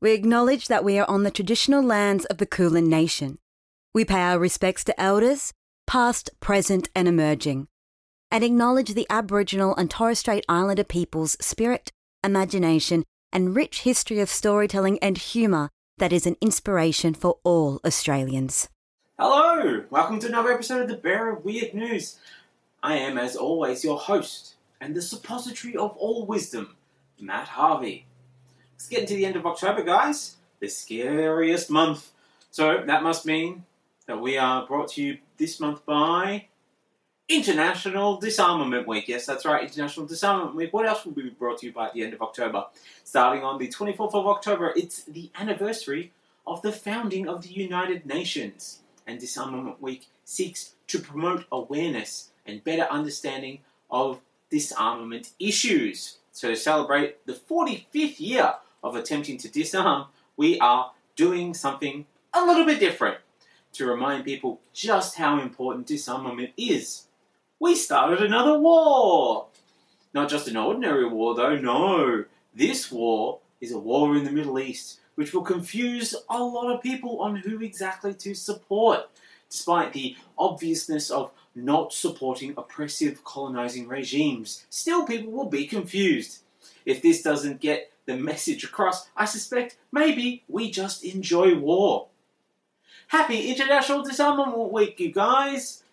we acknowledge that we are on the traditional lands of the Kulin Nation. We pay our respects to elders, past, present and emerging, and acknowledge the Aboriginal and Torres Strait Islander people's spirit, imagination and rich history of storytelling and humour that is an inspiration for all Australians. Hello! Welcome to another episode of The Bearer of Weird News. I am, as always, your host and the suppository of all wisdom, Matt Harvey. Let's get into the end of October, guys. The scariest month. So that must mean that we are brought to you this month by International Disarmament Week. Yes, that's right, International Disarmament Week. What else will be brought to you by at the end of October? Starting on the 24th of October, it's the anniversary of the founding of the United Nations. And Disarmament Week seeks to promote awareness and better understanding of disarmament issues. So to celebrate the 45th year of attempting to disarm, we are doing something a little bit different to remind people just how important disarmament is. We started another war! Not just an ordinary war though, no. This war is a war in the Middle East, which will confuse a lot of people on who exactly to support, despite the obviousness of not supporting oppressive colonizing regimes. Still, people will be confused. If this doesn't get the message across, I suspect maybe we just enjoy war. Happy International Disarmament Week, you guys!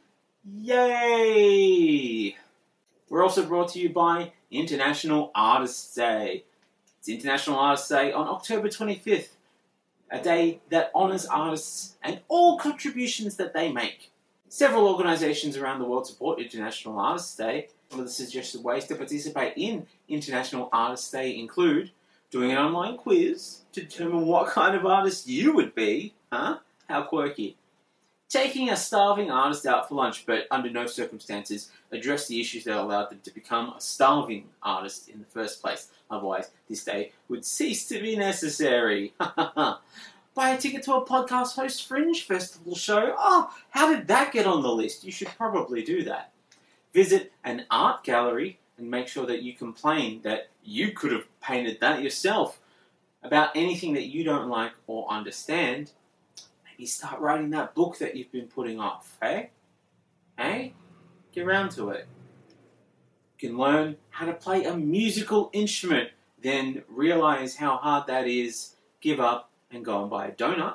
Yay! We're also brought to you by International Artists' Day. It's International Artists' Day on October 25th, a day that honours artists and all contributions that they make. Several organisations around the world support International Artists' Day. Some of the suggested ways to participate in International Artists' Day include doing an online quiz to determine what kind of artist you would be. How quirky. Taking a starving artist out for lunch, but under no circumstances address the issues that allowed them to become a starving artist in the first place. Otherwise, this day would cease to be necessary. Buy a ticket to a podcast host Fringe Festival show. Oh, how did that get on the list? You should probably do that. Visit an art gallery and make sure that you complain that you could have painted that yourself about anything that you don't like or understand. Maybe start writing that book that you've been putting off, hey? Hey? Get around to it. You can learn how to play a musical instrument, then realize how hard that is, give up, and go and buy a donut.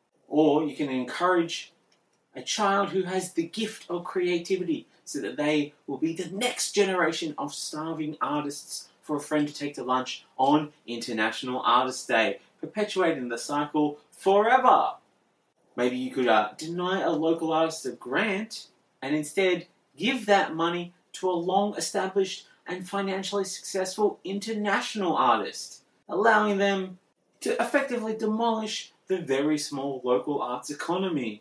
Or you can encourage a child who has the gift of creativity so that they will be the next generation of starving artists for a friend to take to lunch on International Artists' Day, perpetuating the cycle forever. Maybe you could deny a local artist a grant and instead give that money to a long-established and financially successful international artist, allowing them to effectively demolish the very small local arts economy.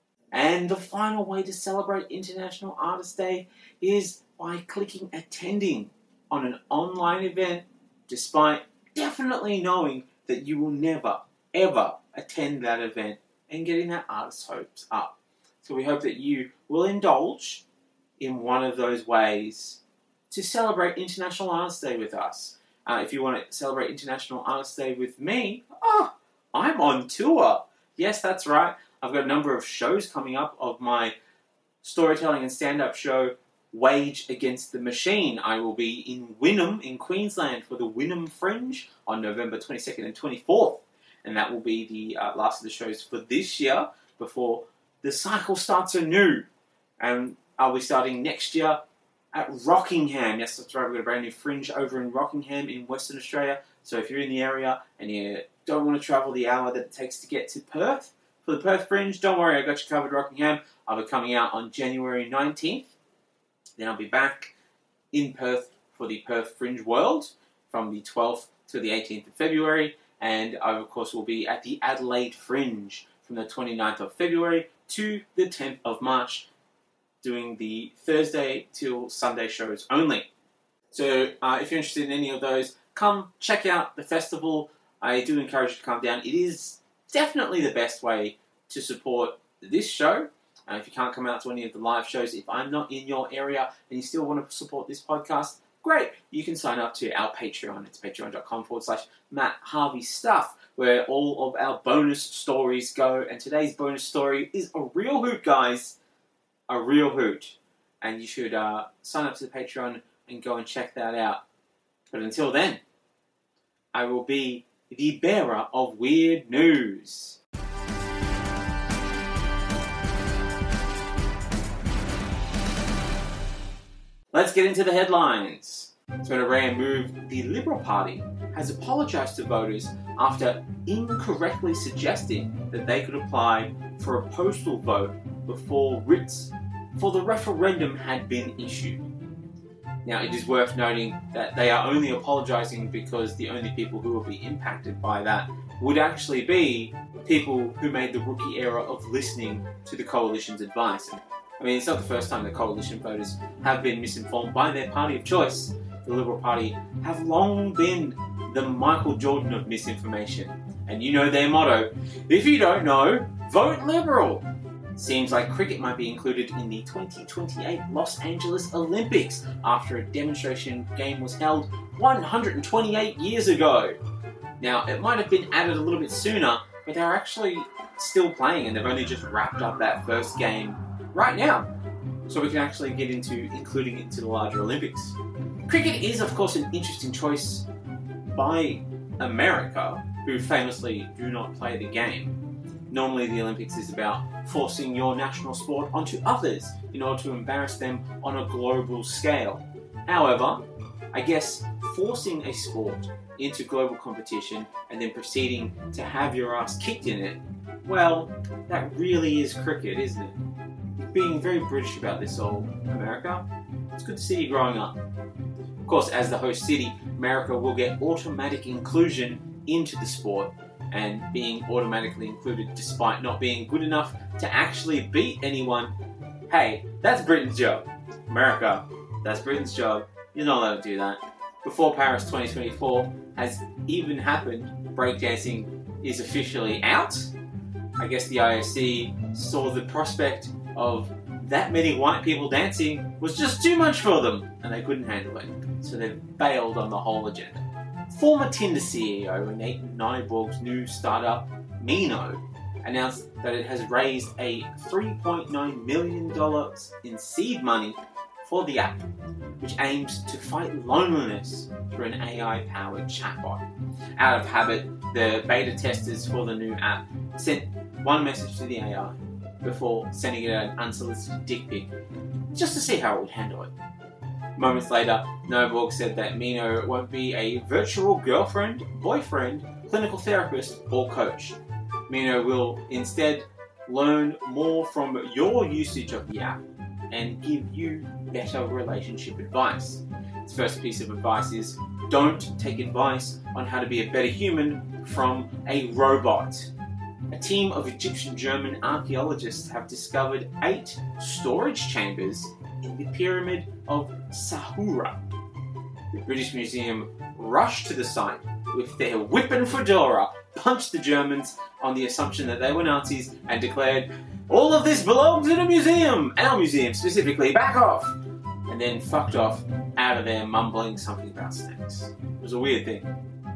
And the final way to celebrate International Artists' Day is by clicking attending on an online event, despite definitely knowing that you will never, ever attend that event and getting that artist's hopes up. So we hope that you will indulge in one of those ways to celebrate International Artists' Day with us. If you want to celebrate International Artists' Day with me, I'm on tour. Yes, that's right. I've got a number of shows coming up of my storytelling and stand-up show, Wage Against the Machine. I will be in Wynnum in Queensland for the Wynnum Fringe on November 22nd and 24th. And that will be the last of the shows for this year before the cycle starts anew. And I'll be starting next year at Rockingham. Yes, that's right, we've got a brand new Fringe over in Rockingham in Western Australia. So if you're in the area and you don't want to travel the hour that it takes to get to Perth for the Perth Fringe, don't worry, I got you covered, Rockingham. I'll be coming out on January 19th. Then I'll be back in Perth for the Perth Fringe World from the 12th to the 18th of February. And I, of course, will be at the Adelaide Fringe from the 29th of February to the 10th of March, doing the Thursday till Sunday shows only. So if you're interested in any of those, come check out the festival. I do encourage you to come down. It is definitely the best way to support this show. If you can't come out to any of the live shows, if I'm not in your area and you still want to support this podcast, Great. You can sign up to our Patreon. It's patreon.com/MattHarveyStuff, where all of our bonus stories go. And today's bonus story is a real hoot, guys. A real hoot. And you should sign up to the Patreon and go and check that out. But until then, I will be the bearer of weird news. Let's get into the headlines. So in a rare move, the Liberal Party has apologised to voters after incorrectly suggesting that they could apply for a postal vote before writs for the referendum had been issued. Now, it is worth noting that they are only apologising because the only people who will be impacted by that would actually be people who made the rookie error of listening to the Coalition's advice. I mean, it's not the first time the Coalition voters have been misinformed by their party of choice. The Liberal Party have long been the Michael Jordan of misinformation. And you know their motto, if you don't know, vote Liberal. Seems like cricket might be included in the 2028 Los Angeles Olympics after a demonstration game was held 128 years ago. Now, it might have been added a little bit sooner, but they're actually still playing and they've only just wrapped up that first game right now. So we can actually get into including it into the larger Olympics. Cricket is, of course, an interesting choice by America, who famously do not play the game. Normally the Olympics is about forcing your national sport onto others in order to embarrass them on a global scale. However, I guess forcing a sport into global competition and then proceeding to have your ass kicked in it, well, that really is cricket, isn't it? You're being very British about this all, America. It's good to see you growing up. Of course, as the host city, America will get automatic inclusion into the sport, and being automatically included despite not being good enough to actually beat anyone. Hey, that's Britain's job. America, that's Britain's job. You're not allowed to do that. Before Paris 2024 has even happened, breakdancing is officially out. I guess the IOC saw the prospect of that many white people dancing was just too much for them, and they couldn't handle it. So they bailed on the whole agenda. Former Tinder CEO Nathan Nyborg's new startup, Mino, announced that it has raised a $3.9 million in seed money for the app, which aims to fight loneliness through an AI-powered chatbot. Out of habit, the beta testers for the new app sent one message to the AI before sending it an unsolicited dick pic, just to see how it would handle it. Moments later, Nyborg said that Mino won't be a virtual girlfriend, boyfriend, clinical therapist, or coach. Mino will instead learn more from your usage of the app and give you better relationship advice. Its first piece of advice is, don't take advice on how to be a better human from a robot. A team of Egyptian-German archaeologists have discovered 8 storage chambers in the Pyramid of Sahura. The British Museum rushed to the site with their whip and fedora, punched the Germans on the assumption that they were Nazis, and declared, all of this belongs in a museum! Our museum specifically, back off! And then fucked off out of there mumbling something about snakes. It was a weird thing.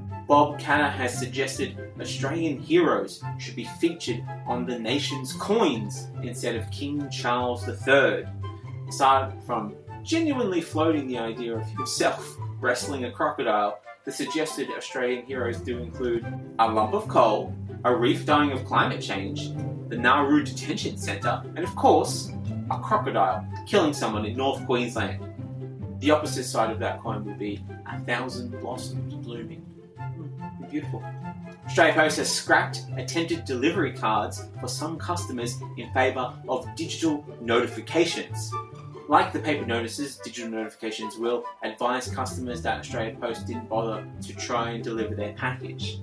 Bob Katter has suggested Australian heroes should be featured on the nation's coins instead of King Charles III. Aside from genuinely floating the idea of himself wrestling a crocodile, the suggested Australian heroes do include a lump of coal, a reef dying of climate change, the Nauru Detention Centre, and of course, a crocodile killing someone in North Queensland. The opposite side of that coin would be 1,000 blossoms blooming. Beautiful. Australia Post has scrapped attempted delivery cards for some customers in favour of digital notifications. Like the paper notices, digital notifications will advise customers that Australia Post didn't bother to try and deliver their package.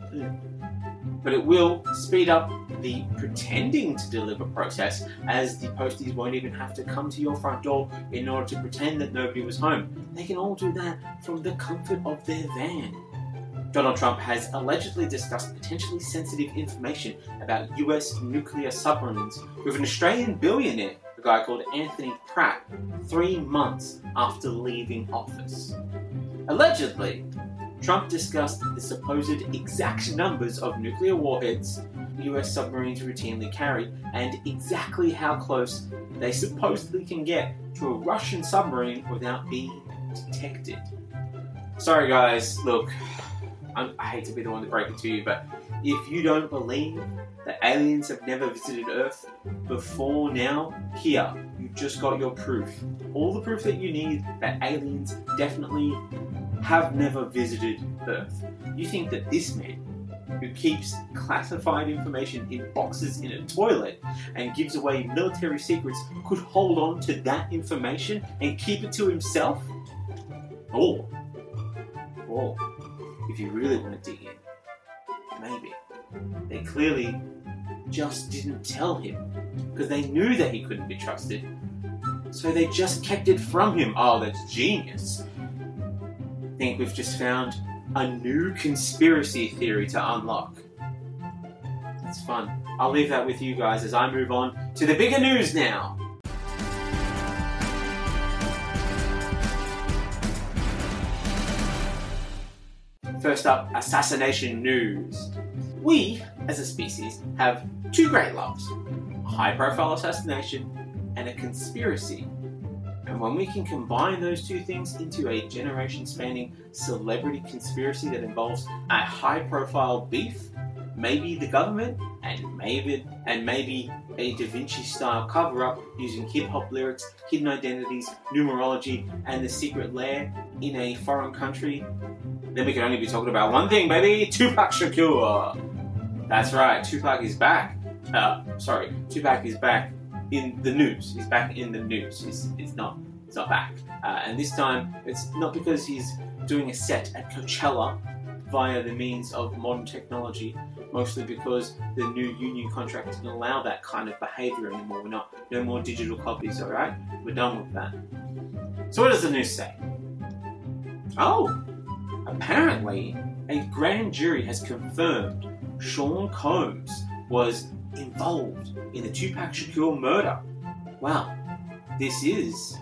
But it will speed up the pretending to deliver process, as the posties won't even have to come to your front door in order to pretend that nobody was home. They can all do that from the comfort of their van. Donald Trump has allegedly discussed potentially sensitive information about US nuclear submarines with an Australian billionaire, a guy called Anthony Pratt, 3 months after leaving office. Allegedly, Trump discussed the supposed exact numbers of nuclear warheads US submarines routinely carry and exactly how close they supposedly can get to a Russian submarine without being detected. Sorry guys, look, I hate to be the one to break it to you, but if you don't believe that aliens have never visited Earth before now, here, you just got your proof. All the proof that you need that aliens definitely have never visited Earth. You think that this man, who keeps classified information in boxes in a toilet and gives away military secrets, could hold on to that information and keep it to himself? Or if you really want to dig in, maybe they clearly just didn't tell him because they knew that he couldn't be trusted, so they just kept it from him. Oh, that's genius. I think we've just found a new conspiracy theory to unlock. That's fun. I'll leave that with you guys as I move on to the bigger news now. First up, assassination news. We, as a species, have two great loves: a high-profile assassination and a conspiracy. And when we can combine those two things into a generation-spanning celebrity conspiracy that involves a high-profile beef, maybe the government, and maybe a Da Vinci-style cover-up using hip-hop lyrics, hidden identities, numerology, and the secret lair in a foreign country, then we can only be talking about one thing, baby: Tupac Shakur. That's right, Tupac is back. Tupac is back in the news. He's back in the news. It's not back. And this time, it's not because he's doing a set at Coachella via the means of modern technology, mostly because the new union contract didn't allow that kind of behavior anymore. No more digital copies, alright? We're done with that. So what does the news say? Oh, apparently a grand jury has confirmed Sean Combs was involved in the Tupac Shakur murder. Wow, this is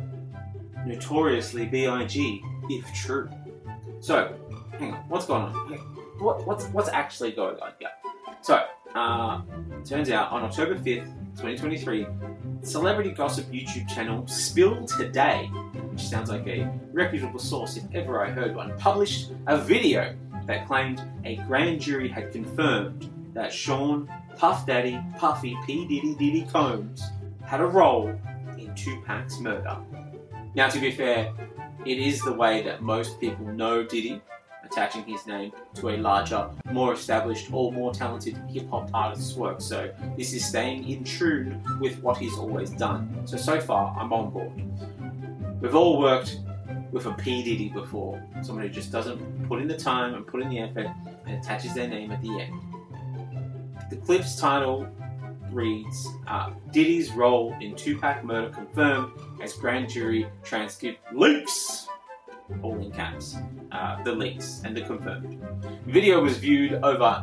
notoriously B.I.G. if true. So, hang on, what's going on? What's actually going on here? So, turns out on October 5th, 2023, celebrity gossip YouTube channel Spill Today, which sounds like a reputable source if ever I heard one, published a video that claimed a grand jury had confirmed that Sean Puff Daddy Puffy P. Diddy Combs had a role in Tupac's murder. Now, to be fair, it is the way that most people know Diddy, attaching his name to a larger, more established or more talented hip-hop artist's work. So this is staying in tune with what he's always done. So far, I'm on board. We've all worked with a P. Diddy before, someone who just doesn't put in the time and put in the effort and attaches their name at the end. The clip's title reads, Diddy's role in Tupac murder confirmed as grand jury transcript leaks. All in caps. The leaks and the confirmed. The video was viewed over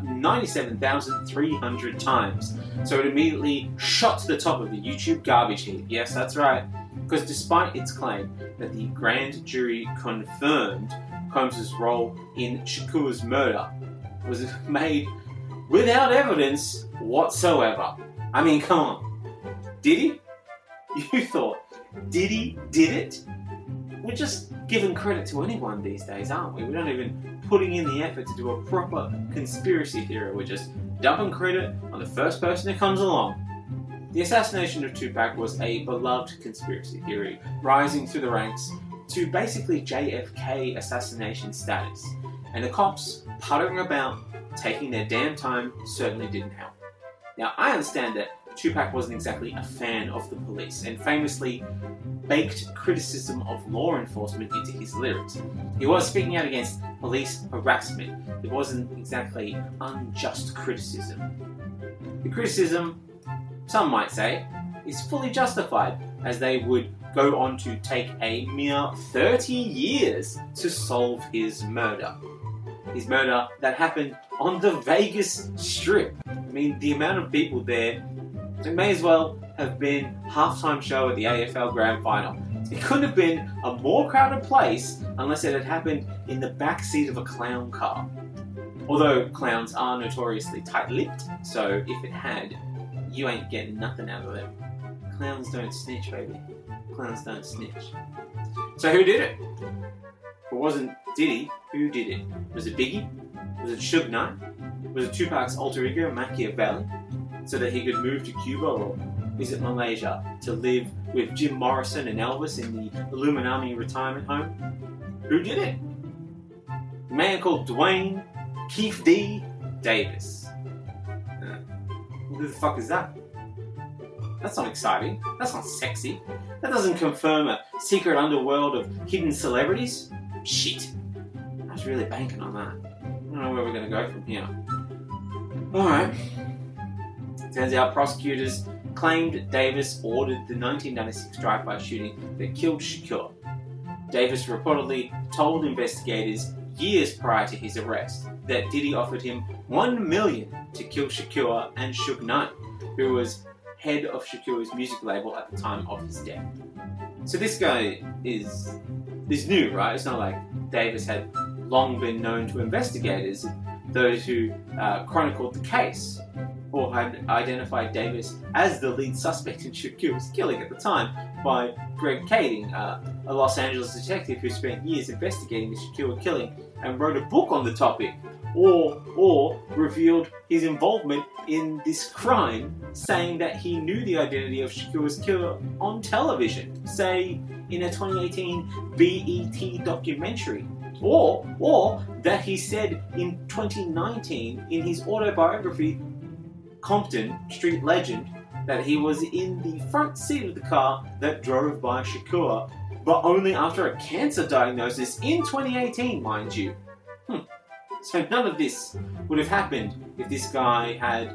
97,300 times, so it immediately shot to the top of the YouTube garbage heap. Yes, that's right. Because despite its claim that the grand jury confirmed Combs' role in Shakur's murder was made without evidence whatsoever. I mean, come on. Diddy? You thought Diddy did it? We're just giving credit to anyone these days, aren't we? We're not even putting in the effort to do a proper conspiracy theory. We're just dumping credit on the first person that comes along. The assassination of Tupac was a beloved conspiracy theory, rising through the ranks to basically JFK assassination status. And the cops puttering about, taking their damn time, certainly didn't help. Now, I understand that Tupac wasn't exactly a fan of the police, and famously baked criticism of law enforcement into his lyrics. He was speaking out against police harassment. It wasn't exactly unjust criticism. The criticism, some might say, is fully justified, as they would go on to take a mere 30 years to solve his murder. His murder that happened on the Vegas Strip. I mean, the amount of people there, it may as well have been halftime show at the AFL Grand Final. It's It couldn't have been a more crowded place unless it had happened in the backseat of a clown car. Although clowns are notoriously tight-lipped, so if it had, you ain't getting nothing out of them. Clowns don't snitch, baby. Clowns don't snitch. So who did it? If it wasn't Diddy, who did it? Was it Biggie? Was it Suge Knight? Was it Tupac's alter ego, Machiavelli? So that he could move to Cuba or visit Malaysia to live with Jim Morrison and Elvis in the Illuminati retirement home? Who did it? A man called Dwayne Keefe D. Davis. Who the fuck is that? That's not exciting. That's not sexy. That doesn't confirm a secret underworld of hidden celebrities. Shit. I was really banking on that. I don't know where we're going to go from here. Alright. Turns out prosecutors claimed Davis ordered the 1996 drive-by shooting that killed Shakur. Davis reportedly told investigators years prior to his arrest that Diddy offered him $1 million to kill Shakur and Suge Knight, who was head of Shakur's music label at the time of his death. So this guy is new, right? It's not like Davis had long been known to investigators, those who chronicled the case, or had identified Davis as the lead suspect in Shakur's killing at the time by Greg Kading, a Los Angeles detective who spent years investigating the Shakur killing and wrote a book on the topic, or revealed his involvement in this crime, saying that he knew the identity of Shakur's killer on television, say in a 2018 BET documentary, or that he said in 2019 in his autobiography Compton Street Legend that he was in the front seat of the car that drove by Shakur, but only after a cancer diagnosis in 2018, mind you. So none of this would have happened if this guy had,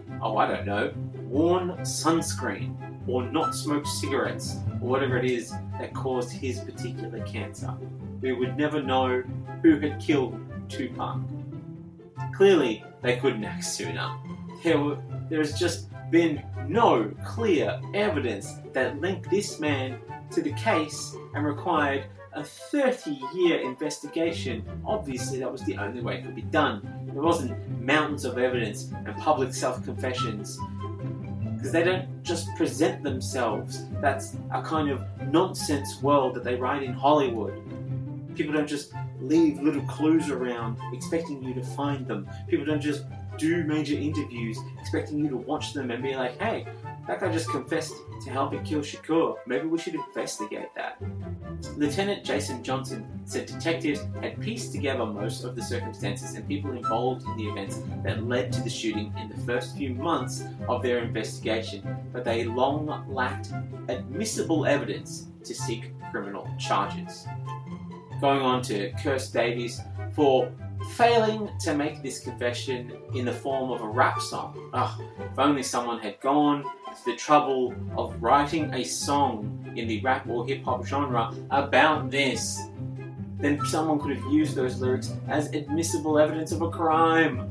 worn sunscreen or not smoked cigarettes or whatever it is that caused his particular cancer. We would never know who had killed Tupac. Clearly, they couldn't act sooner. There's just been no clear evidence that linked this man to the case and required a 30-year investigation. Obviously, that was the only way it could be done. There wasn't mountains of evidence and public self-confessions, because they don't just present themselves. That's a kind of nonsense world that they write in Hollywood. People don't just leave little clues around expecting you to find them. People don't just do major interviews expecting you to watch them and be like, hey, that guy just confessed to helping kill Shakur. Maybe we should investigate that. Lieutenant Jason Johnson said detectives had pieced together most of the circumstances and people involved in the events that led to the shooting in the first few months of their investigation, but they long lacked admissible evidence to seek criminal charges. Going on to curse Davies for failing to make this confession in the form of a rap song. If only someone had gone to the trouble of writing a song in the rap or hip-hop genre about this, then someone could have used those lyrics as admissible evidence of a crime.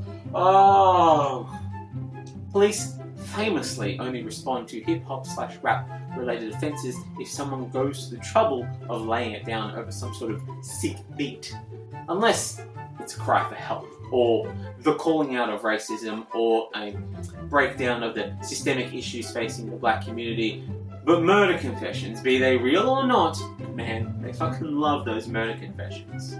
Police famously only respond to hip-hop/rap related offences if someone goes to the trouble of laying it down over some sort of sick beat. Unless it's a cry for help, or the calling out of racism, or a breakdown of the systemic issues facing the black community. But murder confessions, be they real or not, man, they fucking love those murder confessions.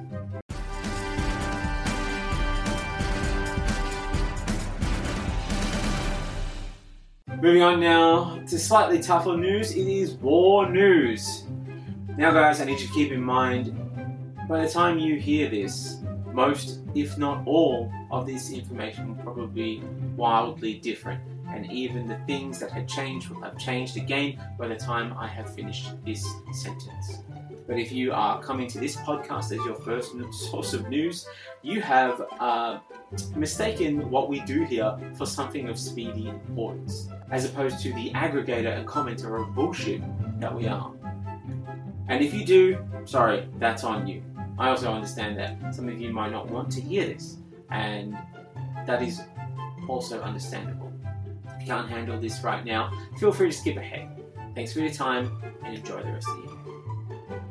Moving on now to slightly tougher news, it is war news. Now guys, I need you to keep in mind, by the time you hear this, most, if not all, of this information will probably be wildly different, and even the things that had changed will have changed again by the time I have finished this sentence. But if you are coming to this podcast as your first source of news, you have mistaken what we do here for something of speedy importance, as opposed to the aggregator and commenter of bullshit that we are. And if you do, sorry, that's on you. I also understand that some of you might not want to hear this, and that is also understandable. If you can't handle this right now, feel free to skip ahead. Thanks for your time, and enjoy the rest of the year.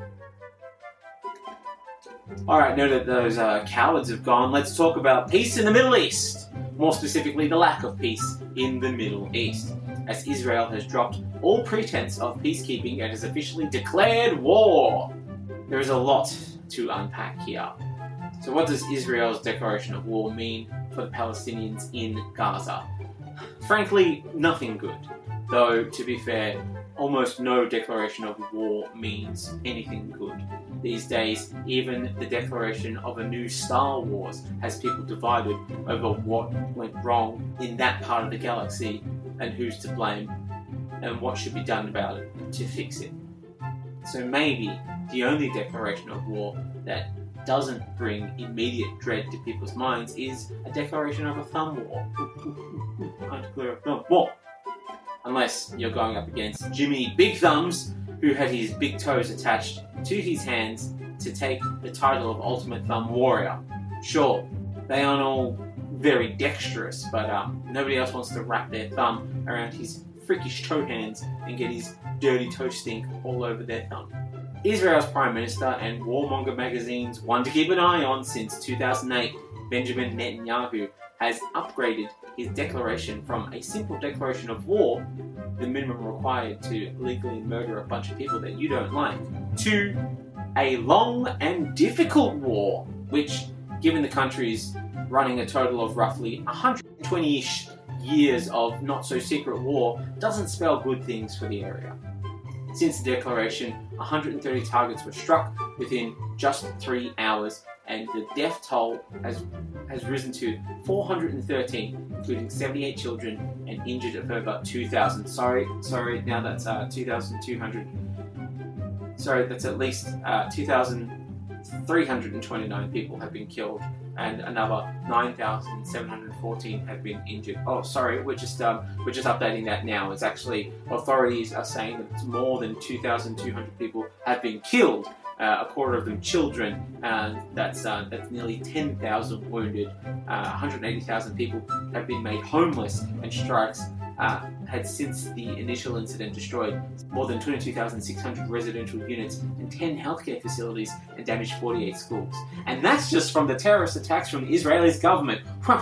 Alright, now that those cowards have gone, let's talk about peace in the Middle East. More specifically, the lack of peace in the Middle East, as Israel has dropped all pretense of peacekeeping and has officially declared war. There is a lot to unpack here. So what does Israel's declaration of war mean for the Palestinians in Gaza? Frankly, nothing good. Though, to be fair, almost no declaration of war means anything good. These days, even the declaration of a new Star Wars has people divided over what went wrong in that part of the galaxy and who's to blame and what should be done about it to fix it. So maybe the only declaration of war that doesn't bring immediate dread to people's minds is a declaration of a thumb war. I declare a thumb war. Unless you're going up against Jimmy Big Thumbs, who had his big toes attached to his hands to take the title of Ultimate Thumb Warrior. Sure, they aren't all very dexterous, but nobody else wants to wrap their thumb around his freakish toe hands and get his dirty toe stink all over their thumb. Israel's Prime Minister and warmonger magazine's one to keep an eye on since 2008, Benjamin Netanyahu, has upgraded his declaration from a simple declaration of war, the minimum required to legally murder a bunch of people that you don't like, to a long and difficult war, which, given the country's running a total of roughly 120-ish years of not-so-secret war, doesn't spell good things for the area. Since the declaration, 130 targets were struck within just 3 hours, and the death toll has risen to 413, including 78 children and injured of over 2,000. Sorry, now that's 2,200. Sorry, that's at least 2,329 people have been killed, and another 9,714 have been injured. Oh, sorry, we're just updating that now. It's actually, authorities are saying that it's more than 2,200 people have been killed. A quarter of them children, that's nearly 10,000 wounded, 180,000 people have been made homeless, and strikes had since the initial incident destroyed more than 22,600 residential units and 10 healthcare facilities and damaged 48 schools. And that's just from the terrorist attacks from the Israeli government.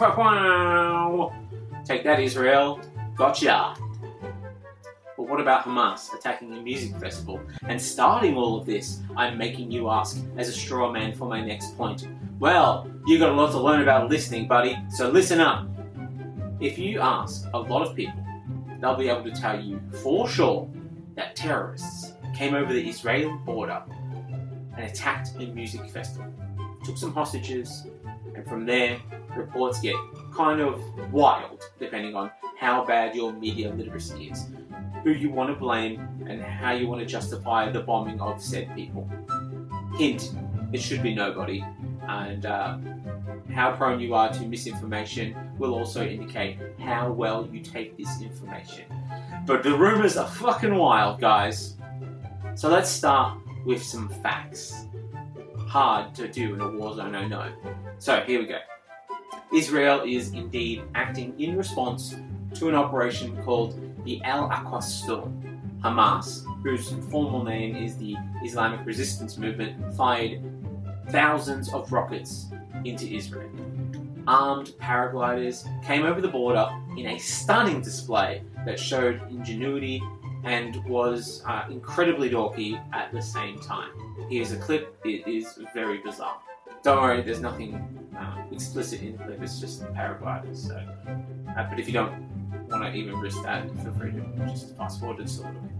Take that, Israel. Gotcha. But what about Hamas attacking a music festival and starting all of this? I'm making you ask as a straw man for my next point. Well, you got a lot to learn about listening, buddy, so listen up. If you ask a lot of people, they'll be able to tell you for sure that terrorists came over the Israeli border and attacked a music festival, took some hostages, and from there, reports get kind of wild, depending on how bad your media literacy is, who you want to blame, and how you want to justify the bombing of said people. Hint, it should be nobody, and how prone you are to misinformation will also indicate how well you take this information. But the rumors are fucking wild, guys. So let's start with some facts. Hard to do in a war zone, I know. So here we go. Israel is indeed acting in response to an operation called the Al-Aqsa Storm. Hamas, whose formal name is the Islamic Resistance Movement, fired thousands of rockets into Israel. Armed paragliders came over the border in a stunning display that showed ingenuity and was incredibly dorky at the same time. Here's a clip. It is very bizarre. Don't worry, there's nothing explicit in the clip, it's just paragliders. So, but if you don't want to even risk that, feel free to just fast forward it a little bit.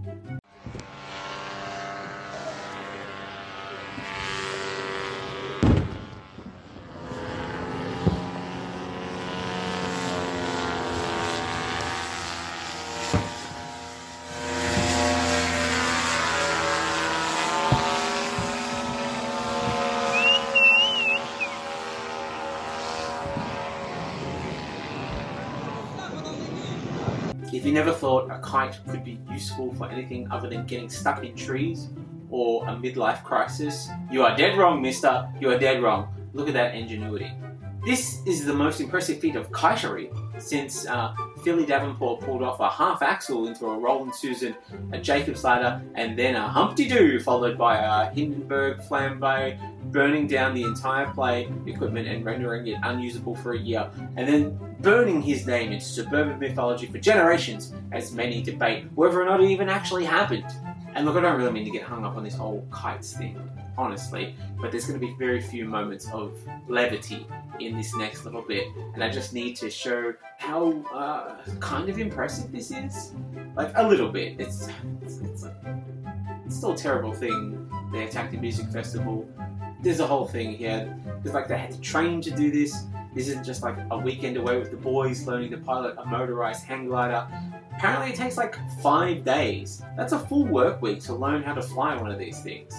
If you never thought a kite could be useful for anything other than getting stuck in trees or a midlife crisis, you are dead wrong, mister. You are dead wrong. Look at that ingenuity. This is the most impressive feat of kitery since Philly Davenport pulled off a half axle into a Roland Susan, a Jacob's ladder, and then a Humpty Doo, followed by a Hindenburg flambe, burning down the entire play equipment and rendering it unusable for a year, and then burning his name into suburban mythology for generations, as many debate whether or not it even actually happened. And look, I don't really mean to get hung up on this whole kites thing, honestly, but there's going to be very few moments of levity in this next little bit, and I just need to show how kind of impressive this is. Like, a little bit. It's still a terrible thing. They attacked a music festival. There's a whole thing here. It's like they had to train to do this. This isn't just like a weekend away with the boys learning to pilot a motorized hang glider. Apparently it takes like 5 days. That's a full work week to learn how to fly one of these things.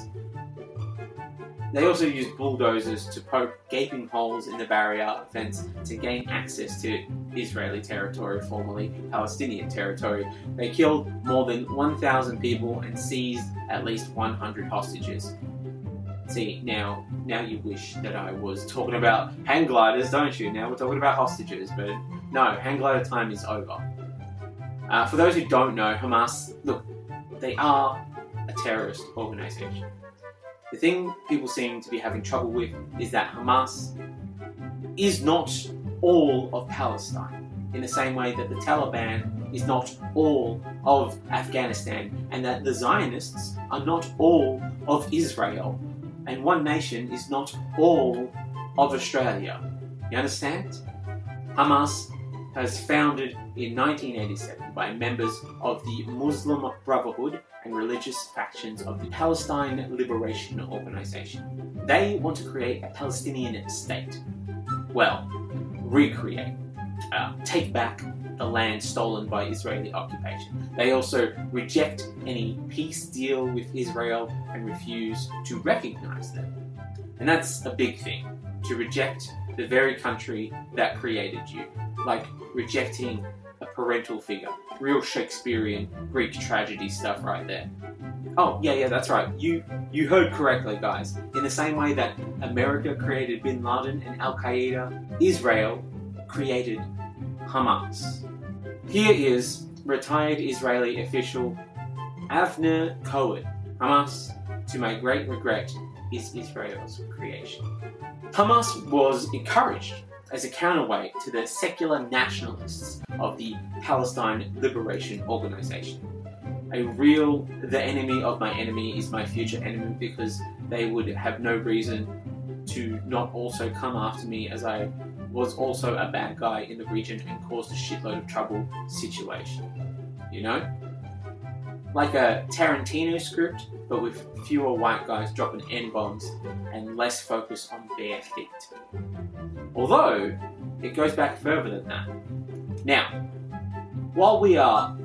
They also used bulldozers to poke gaping holes in the barrier fence to gain access to Israeli territory, formerly Palestinian territory. They killed more than 1,000 people and seized at least 100 hostages. See, now you wish that I was talking about hang gliders, don't you? Now we're talking about hostages, but no, hang glider time is over. For those who don't know, Hamas, look, they are a terrorist organization. The thing people seem to be having trouble with is that Hamas is not all of Palestine, in the same way that the Taliban is not all of Afghanistan, and that the Zionists are not all of Israel, and One Nation is not all of Australia. You understand? Hamas was founded in 1987 by members of the Muslim Brotherhood and religious factions of the Palestine Liberation Organization. They want to create a Palestinian state. Well, recreate, take back the land stolen by Israeli occupation. They also reject any peace deal with Israel and refuse to recognize them. And that's a big thing, to reject the very country that created you, like rejecting a parental figure. Real Shakespearean Greek tragedy stuff right there. Oh, yeah, that's right. You heard correctly, guys. In the same way that America created Bin Laden and Al-Qaeda, Israel created Hamas. Here is retired Israeli official Avner Cohen. Hamas, to my great regret, is Israel's creation. Hamas was encouraged as a counterweight to the secular nationalists of the Palestine Liberation Organization. The enemy of my enemy is my future enemy, because they would have no reason to not also come after me, as I was also a bad guy in the region and caused a shitload of trouble situation. You know? Like a Tarantino script, but with fewer white guys dropping N-bombs and less focus on bare feet. Although, it goes back further than that. Now, while we are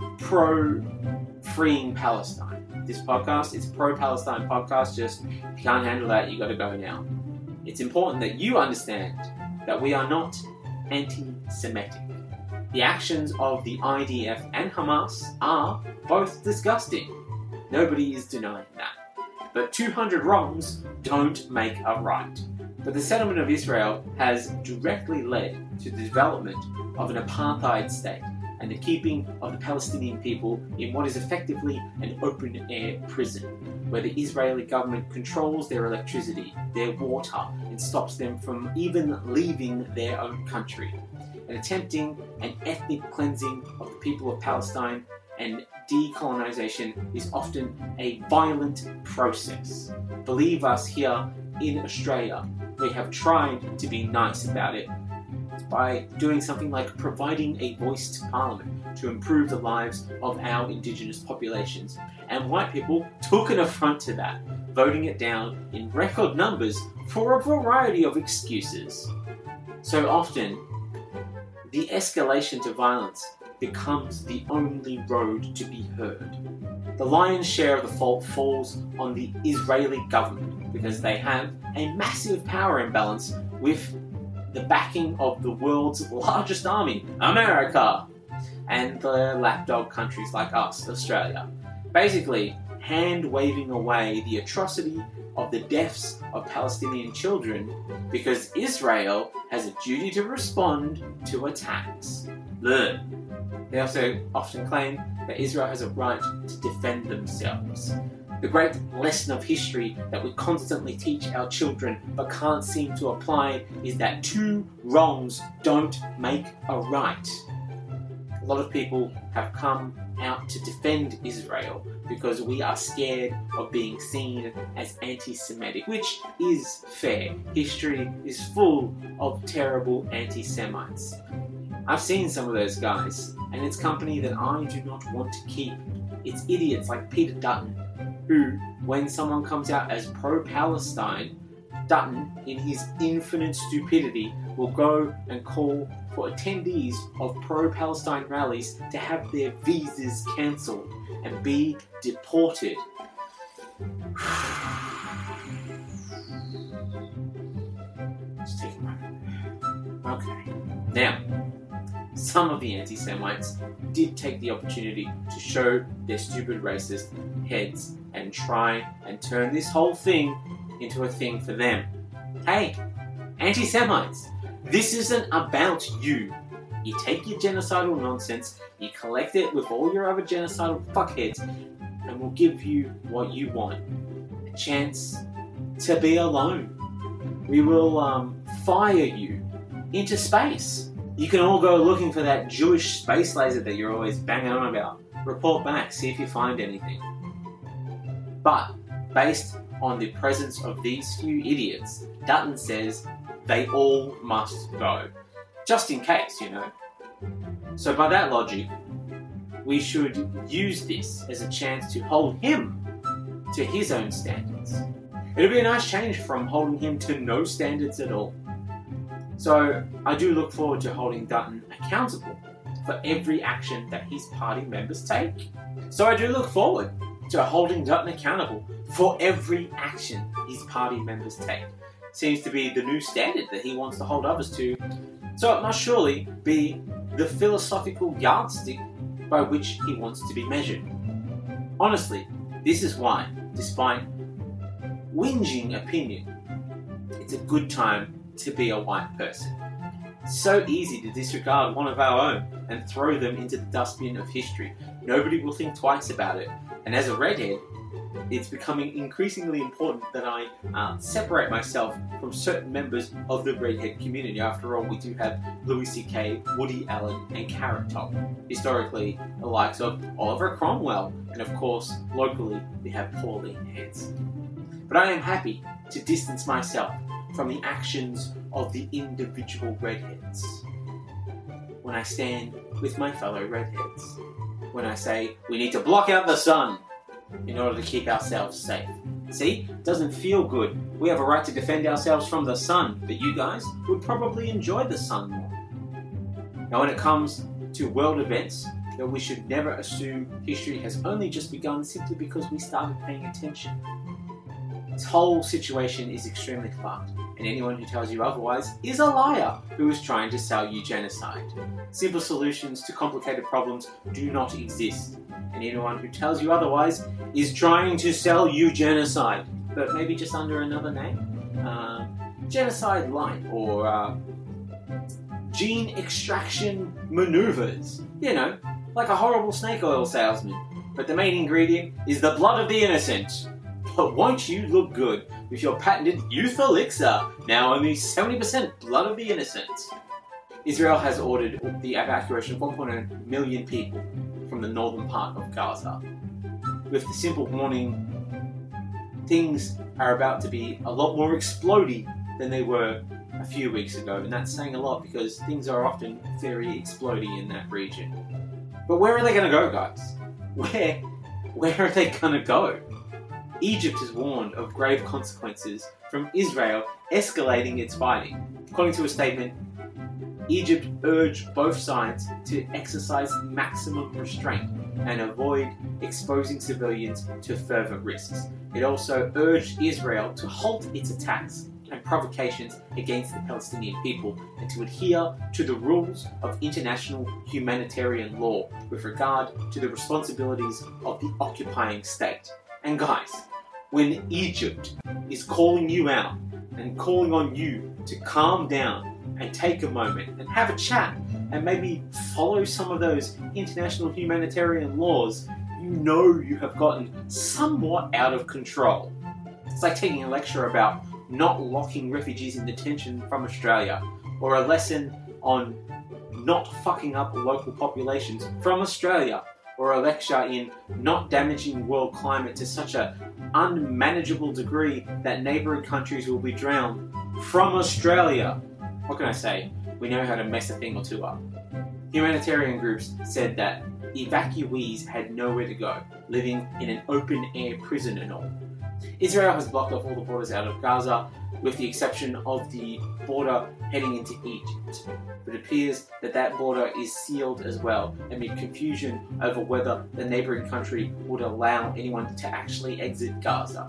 pro-freeing Palestine, this podcast, it's a pro-Palestine podcast, just if you can't handle that, you gotta go now. It's important that you understand that we are not anti-Semitic. The actions of the IDF and Hamas are both disgusting. Nobody is denying that. But 200 wrongs don't make a right. But the settlement of Israel has directly led to the development of an apartheid state and the keeping of the Palestinian people in what is effectively an open-air prison, where the Israeli government controls their electricity, their water, and stops them from even leaving their own country, and attempting an ethnic cleansing of the people of Palestine and decolonization is often a violent process. Believe us, here in Australia, we have tried to be nice about it by doing something like providing a voice to Parliament to improve the lives of our Indigenous populations. And white people took an affront to that, voting it down in record numbers for a variety of excuses. So often, the escalation to violence becomes the only road to be heard. The lion's share of the fault falls on the Israeli government because they have a massive power imbalance with the backing of the world's largest army, America, and the lapdog countries like us, Australia. Basically, hand-waving away the atrocity of the deaths of Palestinian children because Israel has a duty to respond to attacks. Ugh. They also often claim that Israel has a right to defend themselves. The great lesson of history that we constantly teach our children but can't seem to apply is that two wrongs don't make a right. A lot of people have come out to defend Israel because we are scared of being seen as anti-Semitic, which is fair. History is full of terrible anti-Semites. I've seen some of those guys, and it's company that I do not want to keep. It's idiots like Peter Dutton, who, when someone comes out as pro-Palestine, Dutton, in his infinite stupidity, will go and call for attendees of pro-Palestine rallies to have their visas cancelled and be deported. Just take a moment. Okay. Now, some of the anti-Semites did take the opportunity to show their stupid racist heads and try and turn this whole thing into a thing for them. Hey, anti-Semites, this isn't about you. You take your genocidal nonsense, you collect it with all your other genocidal fuckheads, and we'll give you what you want. A chance to be alone. We will fire you into space. You can all go looking for that Jewish space laser that you're always banging on about. Report back, see if you find anything. But, based on the presence of these few idiots, Dutton says they all must go. Just in case, you know. So by that logic, we should use this as a chance to hold him to his own standards. It'll be a nice change from holding him to no standards at all. So I do look forward to holding Dutton accountable for every action that his party members take. So I do look forward to holding Dutton accountable for every action his party members take. Seems to be the new standard that he wants to hold others to. So it must surely be the philosophical yardstick by which he wants to be measured. Honestly, this is why, despite whinging opinion, it's a good time to be a white person. It's so easy to disregard one of our own and throw them into the dustbin of history. Nobody will think twice about it. And as a redhead, it's becoming increasingly important that I separate myself from certain members of the redhead community. After all, we do have Louis C.K., Woody Allen, and Carrot Top. Historically, the likes of Oliver Cromwell, and of course, locally, we have Pauline Hanson. But I am happy to distance myself from the actions of the individual redheads. When I stand with my fellow redheads. When I say, we need to block out the sun in order to keep ourselves safe. See? It doesn't feel good. We have a right to defend ourselves from the sun, but you guys would probably enjoy the sun more. Now when it comes to world events, that we should never assume history has only just begun simply because we started paying attention. This whole situation is extremely fucked, and anyone who tells you otherwise is a liar who is trying to sell you genocide. Simple solutions to complicated problems do not exist, and anyone who tells you otherwise is trying to sell you genocide, but maybe just under another name. Genocide light, or gene extraction maneuvers. You know, like a horrible snake oil salesman, but the main ingredient is the blood of the innocent. But won't you look good with your patented Youth Elixir, now only 70% blood of the innocent? Israel has ordered the evacuation of 1.9 million people from the northern part of Gaza, with the simple warning things are about to be a lot more explodey than they were a few weeks ago, and that's saying a lot because things are often very explodey in that region. But where are they going to go, guys? Where are they going to go? Egypt is warned of grave consequences from Israel escalating its fighting. According to a statement, Egypt urged both sides to exercise maximum restraint and avoid exposing civilians to further risks. It also urged Israel to halt its attacks and provocations against the Palestinian people and to adhere to the rules of international humanitarian law with regard to the responsibilities of the occupying state. And guys, when Egypt is calling you out and calling on you to calm down and take a moment and have a chat and maybe follow some of those international humanitarian laws, you you know you have gotten somewhat out of control. It's like taking a lecture about not locking refugees in detention from Australia, or a lesson on not fucking up local populations from Australia, or a lecture in not damaging world climate to such an unmanageable degree that neighbouring countries will be drowned from Australia. What can I say? We know how to mess a thing or two up. Humanitarian groups said that evacuees had nowhere to go, living in an open-air prison and all. Israel has blocked off all the borders out of Gaza, with the exception of the border heading into Egypt. It appears that that border is sealed as well, amid confusion over whether the neighbouring country would allow anyone to actually exit Gaza.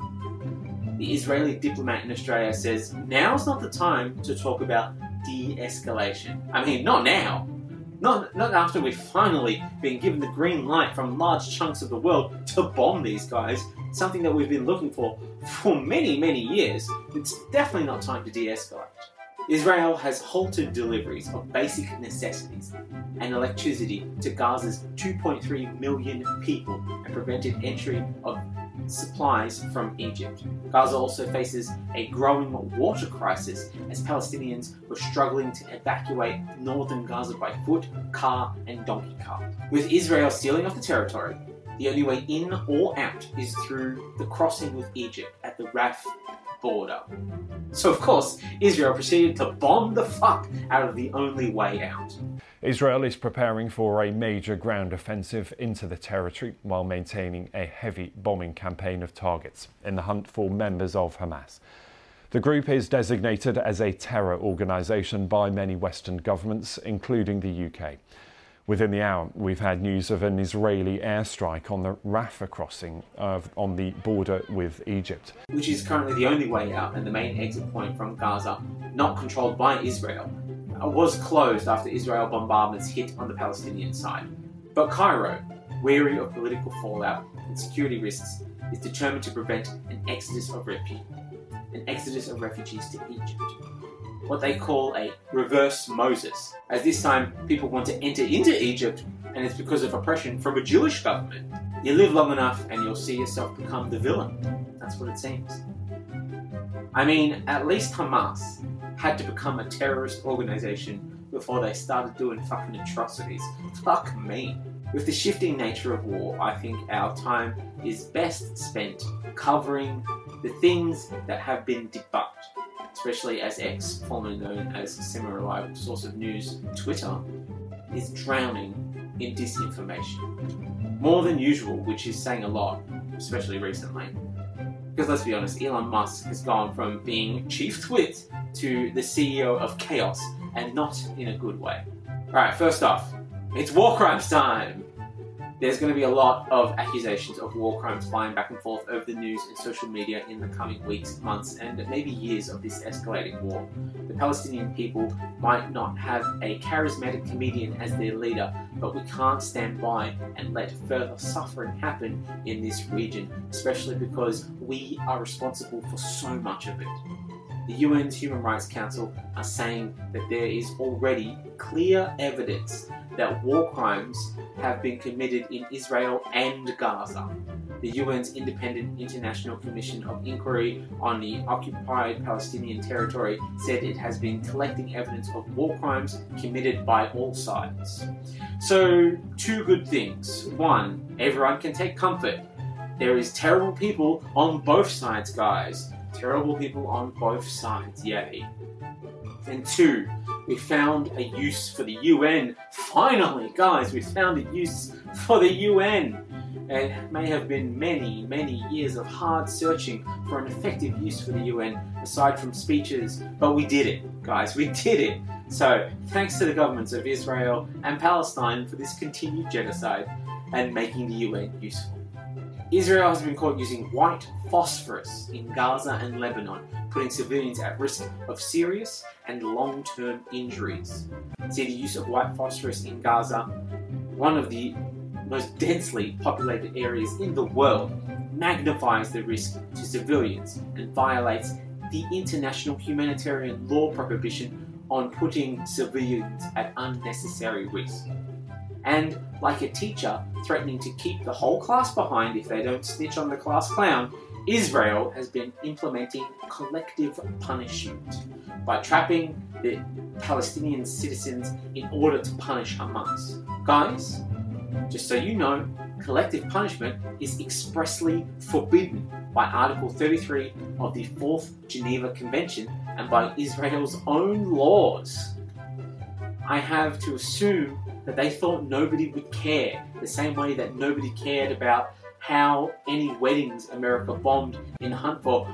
The Israeli diplomat in Australia says, now's not the time to talk about de-escalation. I mean, not now. Not after we've finally been given the green light from large chunks of the world to bomb these guys, something that we've been looking for many, many years. It's definitely not time to de-escalate. Israel has halted deliveries of basic necessities and electricity to Gaza's 2.3 million people and prevented entry of supplies from Egypt. Gaza also faces a growing water crisis as Palestinians were struggling to evacuate northern Gaza by foot, car and donkey cart. With Israel sealing off the territory, the only way in or out is through the crossing with Egypt at the Rafah border. So of course, Israel proceeded to bomb the fuck out of the only way out. Israel is preparing for a major ground offensive into the territory while maintaining a heavy bombing campaign of targets in the hunt for members of Hamas. The group is designated as a terror organisation by many Western governments, including the UK. Within the hour, we've had news of an Israeli airstrike on the Rafah crossing on the border with Egypt, which is currently the only way out and the main exit point from Gaza, not controlled by Israel, was closed after Israel bombardments hit on the Palestinian side. But Cairo, wary of political fallout and security risks, is determined to prevent an exodus of refugees to Egypt. What they call a reverse Moses, as this time people want to enter into Egypt, and it's because of oppression from a Jewish government. You live long enough and you'll see yourself become the villain. That's what it seems. I mean, at least Hamas had to become a terrorist organisation before they started doing fucking atrocities. Fuck me. With the shifting nature of war, I think our time is best spent covering the things that have been debunked, especially as X, formerly known as a semi-reliable source of news, Twitter, is drowning in disinformation. More than usual, which is saying a lot, especially recently. Because let's be honest, Elon Musk has gone from being chief twit to the CEO of chaos, and not in a good way. Alright, first off, it's war crimes time! There's going to be a lot of accusations of war crimes flying back and forth over the news and social media in the coming weeks, months, and maybe years of this escalating war. The Palestinian people might not have a charismatic comedian as their leader, but we can't stand by and let further suffering happen in this region, especially because we are responsible for so much of it. The UN's Human Rights Council are saying that there is already clear evidence that war crimes have been committed in Israel and Gaza. The UN's Independent International Commission of Inquiry on the Occupied Palestinian Territory said it has been collecting evidence of war crimes committed by all sides. So, two good things. One, everyone can take comfort. There is terrible people on both sides, guys. Terrible people on both sides, yay. And two, we found a use for the UN. Finally, guys, we found a use for the UN. It may have been many, many years of hard searching for an effective use for the UN, aside from speeches, but we did it, guys, we did it. So, thanks to the governments of Israel and Palestine for this continued genocide and making the UN useful. Israel has been caught using white phosphorus in Gaza and Lebanon, putting civilians at risk of serious and long-term injuries. See, the use of white phosphorus in Gaza, one of the most densely populated areas in the world, magnifies the risk to civilians and violates the international humanitarian law prohibition on putting civilians at unnecessary risk. And like a teacher threatening to keep the whole class behind if they don't snitch on the class clown, Israel has been implementing collective punishment by trapping the Palestinian citizens in order to punish Hamas. Guys, just so you know, collective punishment is expressly forbidden by Article 33 of the 4th Geneva Convention and by Israel's own laws. I have to assume that they thought nobody would care, the same way that nobody cared about how any weddings America bombed in the hunt for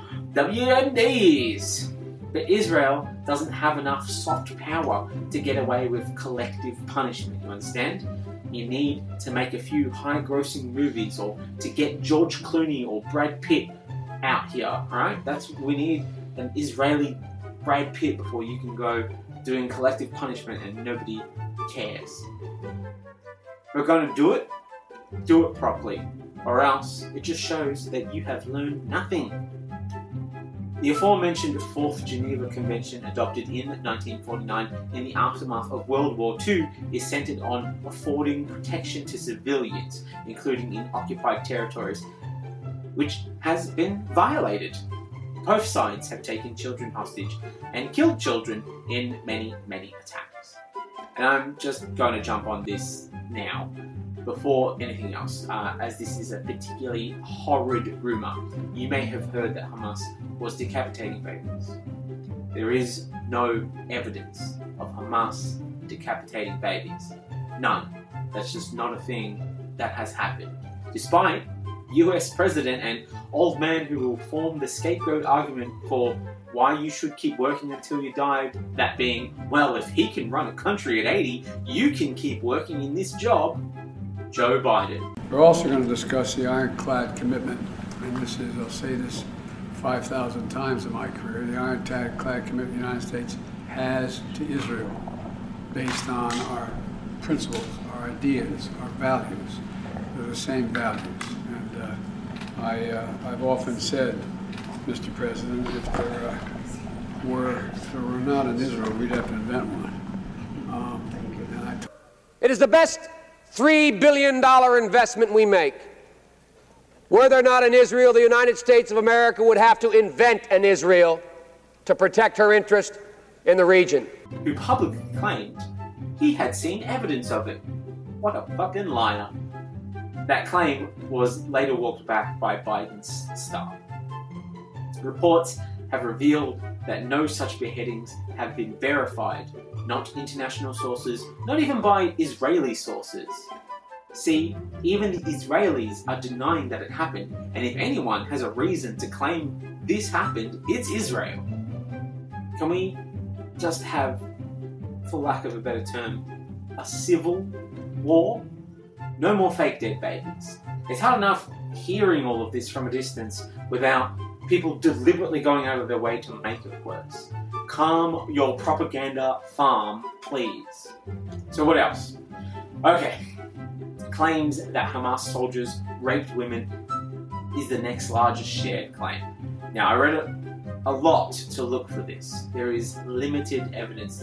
WMDs. But Israel doesn't have enough soft power to get away with collective punishment, you understand? You need to make a few high-grossing movies or to get George Clooney or Brad Pitt out here, alright? That's what we need, an Israeli Brad Pitt before you can go doing collective punishment and nobody cares. We're going to do it properly, or else it just shows that you have learned nothing. The aforementioned 4th Geneva Convention, adopted in 1949 in the aftermath of World War II, is centered on affording protection to civilians, including in occupied territories, which has been violated. Both sides have taken children hostage and killed children in many, many attacks. And I'm just going to jump on this now, before anything else, as this is a particularly horrid rumour. You may have heard that Hamas was decapitating babies. There is no evidence of Hamas decapitating babies. None. That's just not a thing that has happened. Despite US President and old man who will form the scapegoat argument for why you should keep working until you die, that being, well, if he can run a country at 80, you can keep working in this job, Joe Biden. We're also going to discuss the ironclad commitment, and this is, I'll say this 5,000 times in my career, the ironclad commitment the United States has to Israel based on our principles, our ideas, our values. They're the same values. And I've often said, Mr. President, if there were not an Israel, we'd have to invent one. It is the best $3 billion investment we make. Were there not an Israel, the United States of America would have to invent an Israel to protect her interest in the region. Who publicly claimed he had seen evidence of it. What a fucking liar. That claim was later walked back by Biden's staff. Reports have revealed that no such beheadings have been verified, not international sources, not even by Israeli sources. See, even the Israelis are denying that it happened, and if anyone has a reason to claim this happened, it's Israel. Can we just have, for lack of a better term, a civil war? No more fake dead babies. It's hard enough hearing all of this from a distance without people deliberately going out of their way to make it worse. Calm your propaganda farm, please. So what else? Okay. Claims that Hamas soldiers raped women is the next largest shared claim. Now, I read a lot to look for this. There is limited evidence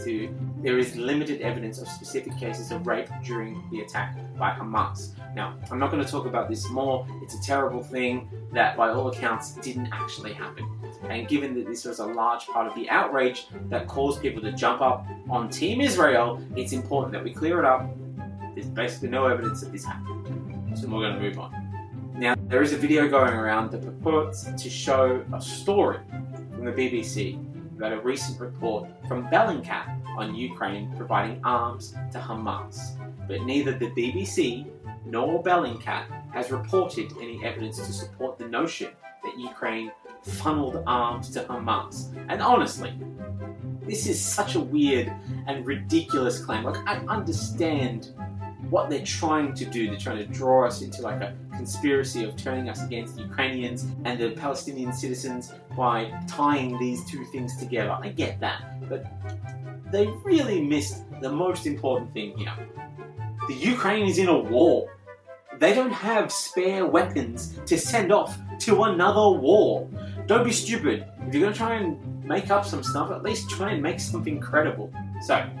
of specific cases of rape during the attack by Hamas. Now, I'm not going to talk about this more. It's a terrible thing that, by all accounts, didn't actually happen. And given that this was a large part of the outrage that caused people to jump up on Team Israel, it's important that we clear it up. There's basically no evidence that this happened. So we're going to move on. Now, there is a video going around that purports to show a story from the BBC about a recent report from Bellingcat on Ukraine providing arms to Hamas. But neither the BBC nor Bellingcat has reported any evidence to support the notion that Ukraine funneled arms to Hamas. And honestly, this is such a weird and ridiculous claim. Like, I understand what they're trying to do. They're trying to draw us into like a conspiracy of turning us against the Ukrainians and the Palestinian citizens by tying these two things together. I get that, but they really missed the most important thing here. The Ukraine is in a war. They don't have spare weapons to send off to another war. Don't be stupid. If you're going to try and make up some stuff, at least try and make something credible. So,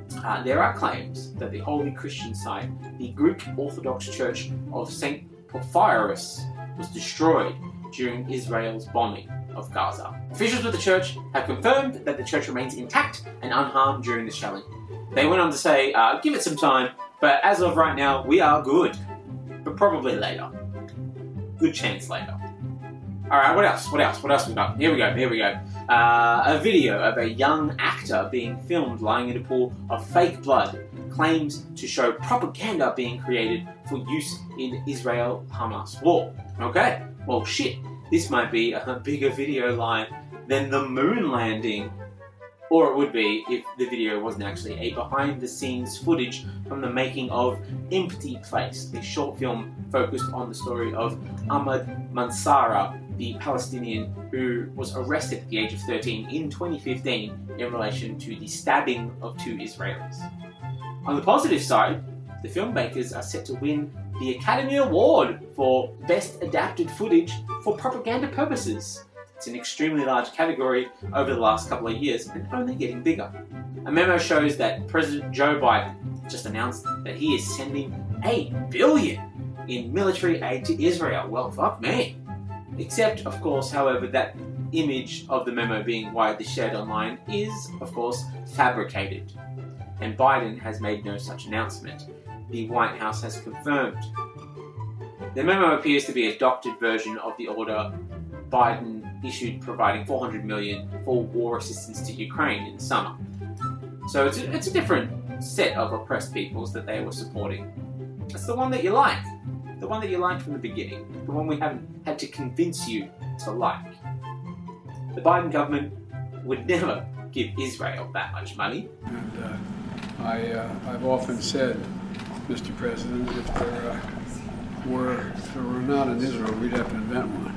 there are claims that the holy Christian site, the Greek Orthodox Church of St. Porphyrius, was destroyed during Israel's bombing of Gaza. Officials with the church have confirmed that the church remains intact and unharmed during the shelling. They went on to say, give it some time, but as of right now, we are good. But probably later. Good chance later. Alright, what else? What else we got? Here we go. A video of a young actor being filmed lying in a pool of fake blood claims to show propaganda being created for use in Israel-Hamas war. Okay, well shit, this might be a bigger video lie than the moon landing. Or it would be if the video wasn't actually a behind-the-scenes footage from the making of Empty Place, a short film focused on the story of Ahmad Mansara, the Palestinian who was arrested at the age of 13 in 2015 in relation to the stabbing of 2 Israelis. On the positive side, the filmmakers are set to win the Academy Award for Best Adapted Footage for propaganda purposes. It's an extremely large category over the last couple of years and only getting bigger. A memo shows that President Joe Biden just announced that he is sending $8 billion in military aid to Israel. Well, fuck me. Except, of course, however, that image of the memo being widely shared online is, of course, fabricated. And Biden has made no such announcement. The White House has confirmed. The memo appears to be a doctored version of the order Biden issued providing $400 million for war assistance to Ukraine in the summer. So it's a different set of oppressed peoples that they were supporting. It's the one that you like. The one that you liked from the beginning. The one we haven't had to convince you to like. The Biden government would never give Israel that much money. And I've often said, Mr. President, if there were not an Israel, we'd have to invent one.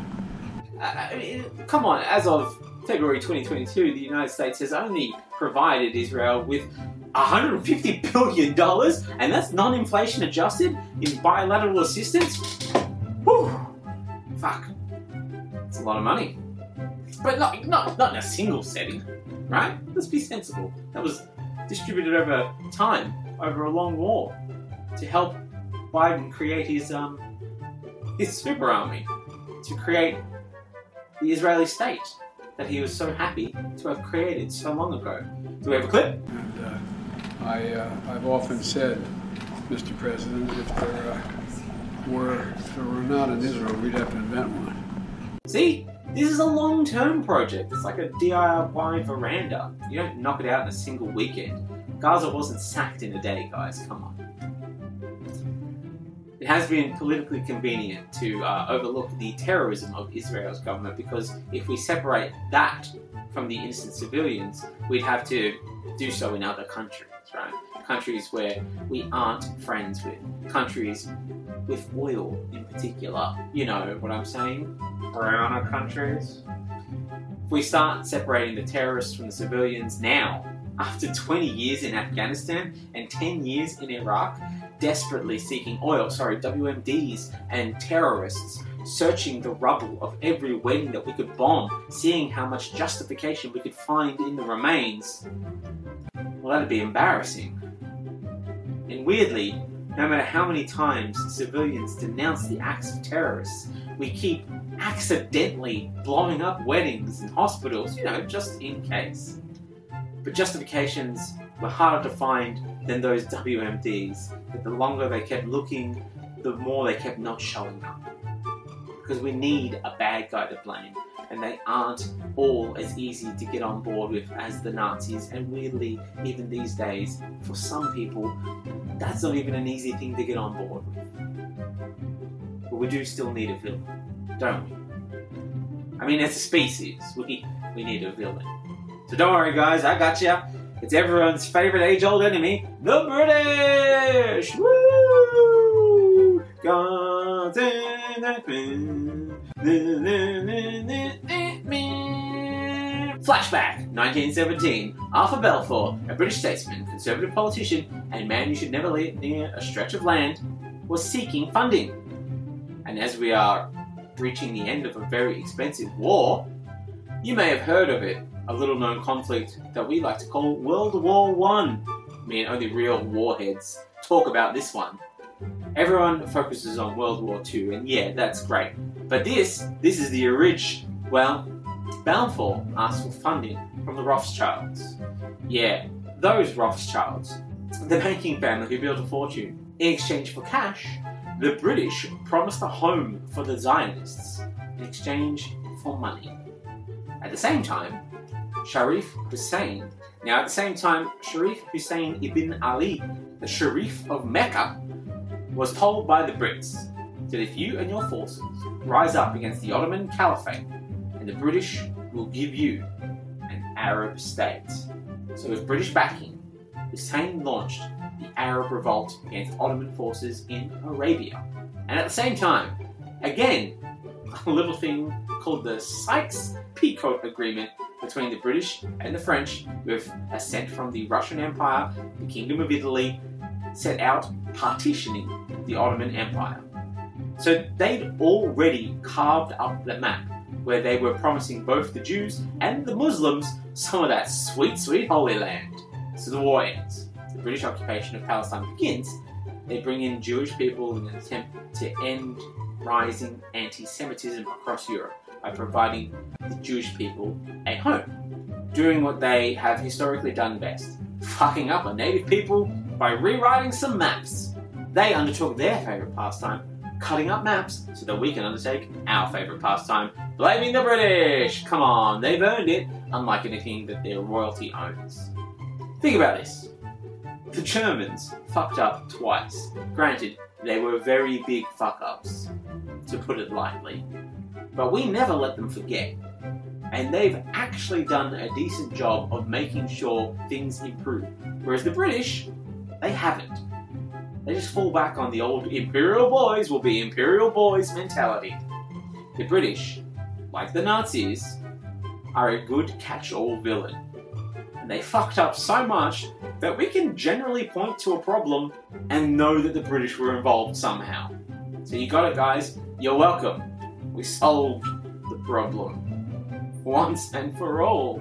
Come on, as of February 2022, the United States has only provided Israel with $150 billion, and that's non-inflation adjusted in bilateral assistance? Whew! Fuck. That's a lot of money. But not in a single setting, right? Let's be sensible. That was distributed over time, over a long war, to help Biden create his super army, to create the Israeli state that he was so happy to have created so long ago. Do we have a clip? And I've often said, Mr. President, if there were not an Israel, we'd have to invent one. See? This is a long-term project. It's like a DIY veranda. You don't knock it out in a single weekend. Gaza wasn't sacked in a day, guys. Come on. It has been politically convenient to overlook the terrorism of Israel's government, because if we separate that from the innocent civilians, we'd have to do so in other countries, right? Countries where we aren't friends with. Countries with oil in particular. You know what I'm saying? Browner countries. If we start separating the terrorists from the civilians now, after 20 years in Afghanistan and 10 years in Iraq, desperately seeking oil, WMDs and terrorists, searching the rubble of every wedding that we could bomb, seeing how much justification we could find in the remains, well, that'd be embarrassing. And weirdly, no matter how many times civilians denounce the acts of terrorists, we keep accidentally blowing up weddings and hospitals, just in case. But justifications were harder to find than those WMDs, that the longer they kept looking, the more they kept not showing up. Because we need a bad guy to blame, and they aren't all as easy to get on board with as the Nazis, and weirdly, even these days, for some people, that's not even an easy thing to get on board with. But we do still need a villain, don't we? I mean, as a species, we need a villain. So don't worry, guys, I got ya. It's everyone's favourite age-old enemy, the British! Woo! Guns in the Flashback, 1917. Arthur Balfour, a British statesman, conservative politician, and man you should never live near a stretch of land, was seeking funding. And as we are reaching the end of a very expensive war, you may have heard of it, a little-known conflict that we like to call World War I. mean, only real warheads talk about this one. Everyone focuses on World War II, and yeah, that's great. But this is the original. Well, Balfour asked for funding from the Rothschilds. Yeah, those Rothschilds. The banking family who built a fortune. In exchange for cash, the British promised a home for the Zionists in exchange for money. At the same time, Sharif Hussein ibn Ali, the Sharif of Mecca, was told by the Brits that if you and your forces rise up against the Ottoman Caliphate, and the British will give you an Arab state. So with British backing, Hussein launched the Arab revolt against Ottoman forces in Arabia. And at the same time, again, a little thing called the Sykes-Picot Agreement between the British and the French, with assent from the Russian Empire, the Kingdom of Italy, set out partitioning the Ottoman Empire. So they'd already carved up the map where they were promising both the Jews and the Muslims some of that sweet, sweet Holy Land. So the war ends. The British occupation of Palestine begins. They bring in Jewish people in an attempt to end rising anti-Semitism across Europe by providing the Jewish people a home, doing what they have historically done best, fucking up on native people by rewriting some maps. They undertook their favourite pastime, cutting up maps so that we can undertake our favourite pastime, blaming the British. Come on, they've earned it, unlike anything that their royalty owns. Think about this. The Germans fucked up twice. Granted, they were very big fuck-ups, to put it lightly. But we never let them forget. And they've actually done a decent job of making sure things improve. Whereas the British, they haven't. They just fall back on the old imperial boys will be imperial boys mentality. The British, like the Nazis, are a good catch-all villain. And they fucked up so much that we can generally point to a problem and know that the British were involved somehow. So you got it, guys. You're welcome. We solved the problem. Once and for all.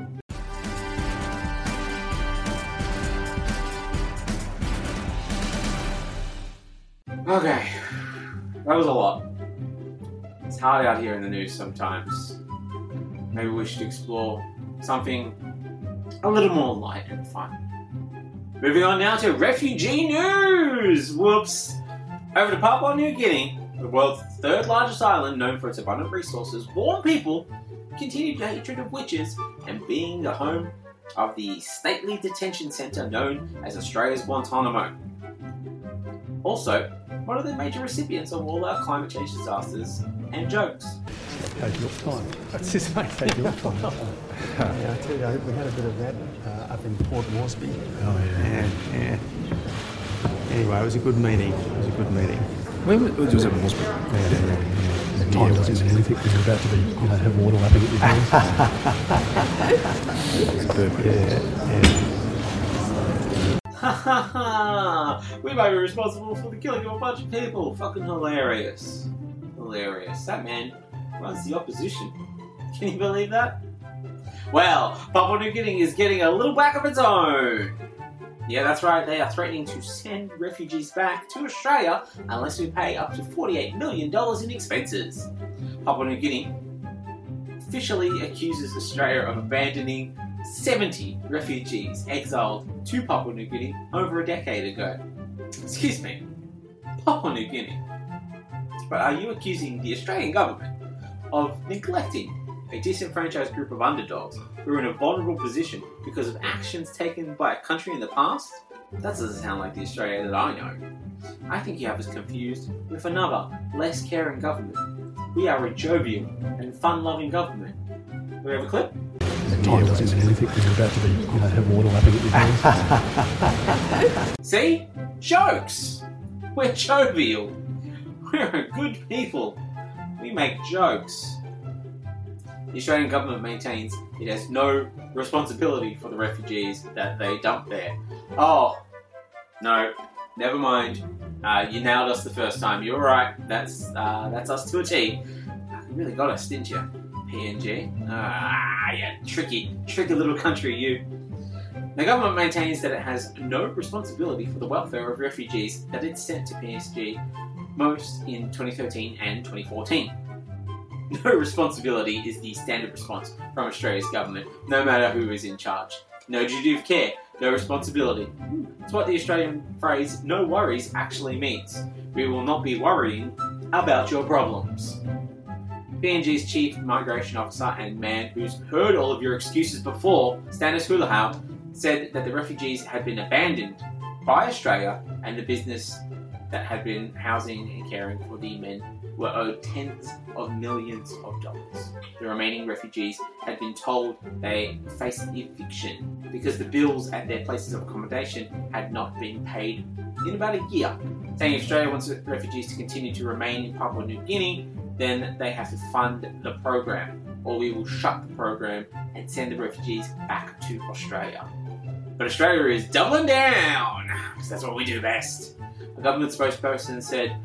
Okay, that was a lot. It's hard out here in the news sometimes. Maybe we should explore something a little more light and fun. Moving on now to refugee news! Whoops! Over to Papua New Guinea, the world's third largest island known for its abundant resources, warm people continued hatred of witches and being the home of the stately detention centre known as Australia's Guantanamo. Also, one of the major recipients of all our climate change disasters and jokes. Take your time. That's just mate, take your time. Yeah, I tell you, we had a bit of that up in Port Moresby. Oh yeah. Anyway, it was a good meeting. Where was it in Moresby? Yeah. The time was in Olympic. We were about to be, have water lapping at your hands. Perfect. Ha ha ha! We might be responsible for the killing of a bunch of people. Fucking hilarious. That man runs the opposition. Can you believe that? Well, Papua New Guinea is getting a little back of its own. Yeah, that's right. They are threatening to send refugees back to Australia unless we pay up to $48 million in expenses. Papua New Guinea officially accuses Australia of abandoning 70 refugees exiled to Papua New Guinea over a decade ago. Excuse me, Papua New Guinea. But are you accusing the Australian government of neglecting a disenfranchised group of underdogs who are in a vulnerable position because of actions taken by a country in the past? That doesn't sound like the Australia that I know. I think you have us confused with another, less caring government. We are a jovial and fun-loving government. Do we have a clip? The time was in Olympic. We were about to be, have water lapping at your hands. See? Jokes! We're jovial. We're a good people. We make jokes. The Australian government maintains it has no responsibility for the refugees that they dump there. Oh, no, never mind. You nailed us the first time. You're right. That's us to a T. You really got us, didn't you? PNG. Yeah, tricky little country, you. The government maintains that it has no responsibility for the welfare of refugees that it sent to PNG, most in 2013 and 2014. No responsibility is the standard response from Australia's government, no matter who is in charge. No duty of care, no responsibility. It's what the Australian phrase "no worries" actually means. We will not be worrying about your problems. PNG's Chief Migration Officer and man who's heard all of your excuses before, Stanis Hulahau, said that the refugees had been abandoned by Australia and the business that had been housing and caring for the men were owed tens of millions of dollars. The remaining refugees had been told they faced eviction because the bills at their places of accommodation had not been paid in about a year. Saying if Australia wants refugees to continue to remain in Papua New Guinea, then they have to fund the program, or we will shut the program and send the refugees back to Australia. But Australia is doubling down, because that's what we do best. A government spokesperson said,